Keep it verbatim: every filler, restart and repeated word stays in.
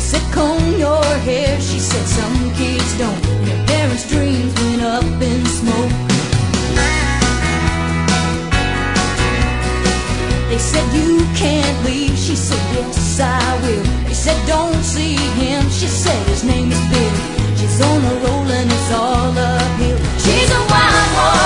said, comb your hair. She said, some kids don't, and their parents' dreams went up in smoke. They said, you can't leave. She said, yes, I will. They said, don't see him. She said, his name is Bill. She's on a roll and it's all uphill. She's a wild horse.